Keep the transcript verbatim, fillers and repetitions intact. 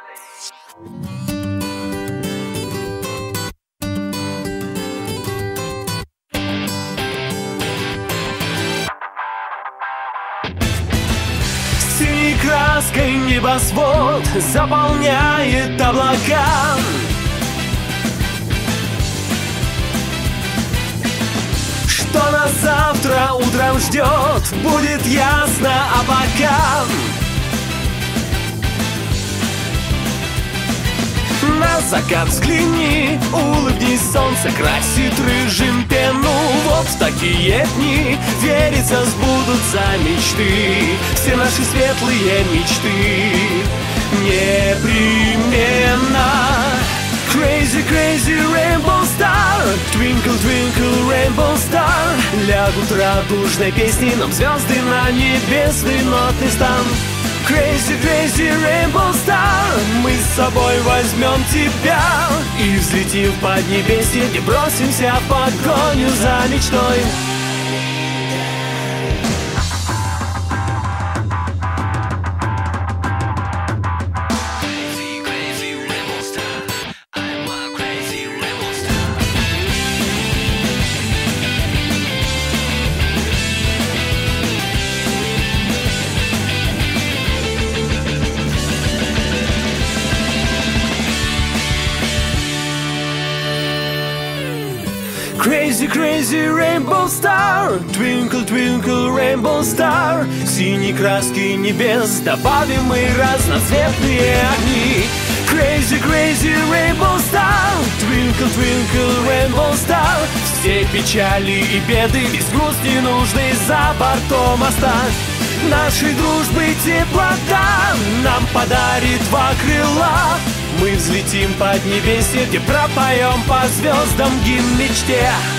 Синей краской небосвод заполняет облака. Что нас завтра утром ждет, будет ясно, а пока на закат взгляни, улыбнись, солнце красит рыжим пену. Вот в такие дни верится, сбудутся мечты, все наши светлые мечты непременно. Crazy, crazy rainbow star, twinkle, twinkle, rainbow star. Лягут радужной песни нам звезды на небесный нотный стан. Crazy, crazy rainbow star, мы с собой возьмем тебя и взлетим в поднебесье, где бросимся в погоню за мечтой. Crazy, crazy rainbow star, twinkle, twinkle, rainbow star. Синей краски небес добавим мы разноцветные огни. Crazy, crazy rainbow star, twinkle, twinkle, rainbow star. Все печали и беды, весь груз ненужный за бортом оставь. Нашей дружбы теплота нам подарит два крыла. Мы взлетим под небесье, где пропоем по звездам гимн мечте.